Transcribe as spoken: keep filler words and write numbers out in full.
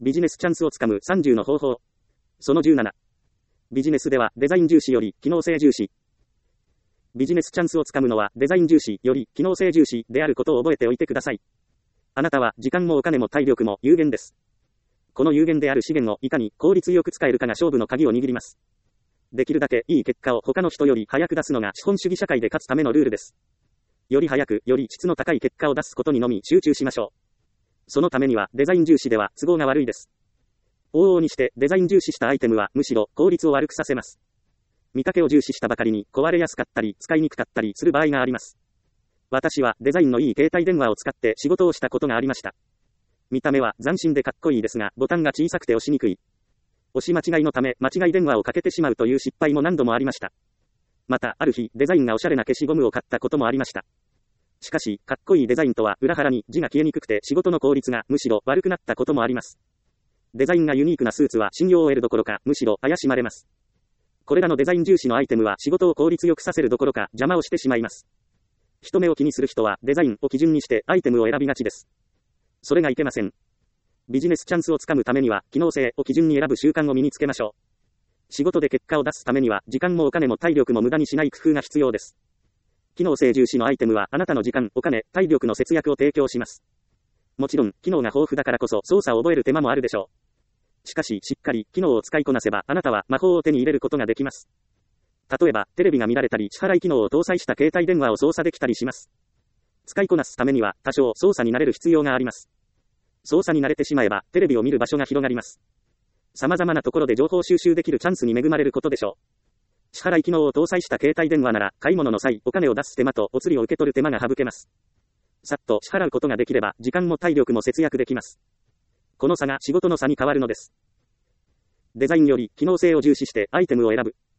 ビジネスチャンスをつかむさんじゅうの方法。そのじゅうなな。ビジネスではデザイン重視より機能性重視。ビジネスチャンスをつかむのはデザイン重視より機能性重視であることを覚えておいてください。あなたは時間もお金も体力も有限です。この有限である資源をいかに効率よく使えるかが勝負の鍵を握ります。できるだけいい結果を他の人より早く出すのが資本主義社会で勝つためのルールです。より早く、より質の高い結果を出すことにのみ集中しましょう。そのためにはデザイン重視では都合が悪いです。往々にしてデザイン重視したアイテムはむしろ効率を悪くさせます。見かけを重視したばかりに壊れやすかったり使いにくかったりする場合があります。私はデザインのいい携帯電話を使って仕事をしたことがありました。見た目は斬新でかっこいいですが、ボタンが小さくて押しにくい。押し間違いのため間違い電話をかけてしまうという失敗も何度もありました。また、ある日、デザインがおしゃれな消しゴムを買ったこともありました。しかし、かっこいいデザインとは裏腹に字が消えにくくて仕事の効率がむしろ悪くなったこともあります。デザインがユニークなスーツは信用を得るどころか、むしろ怪しまれます。これらのデザイン重視のアイテムは仕事を効率よくさせるどころか邪魔をしてしまいます。人目を気にする人はデザインを基準にしてアイテムを選びがちです。それがいけません。ビジネスチャンスをつかむためには機能性を基準に選ぶ習慣を身につけましょう。仕事で結果を出すためには時間もお金も体力も無駄にしない工夫が必要です。機能性重視のアイテムはあなたの時間、お金、体力の節約を提供します。もちろん、機能が豊富だからこそ操作を覚える手間もあるでしょう。しかし、しっかり機能を使いこなせばあなたは魔法を手に入れることができます。例えば、テレビが見られたり、支払い機能を搭載した携帯電話を操作できたりします。使いこなすためには多少操作に慣れる必要があります。操作に慣れてしまえば、テレビを見る場所が広がります。様々なところで情報収集できるチャンスに恵まれることでしょう。支払い機能を搭載した携帯電話なら、買い物の際、お金を出す手間とお釣りを受け取る手間が省けます。さっと支払うことができれば、時間も体力も節約できます。この差が仕事の差に変わるのです。デザインより機能性を重視してアイテムを選ぶ。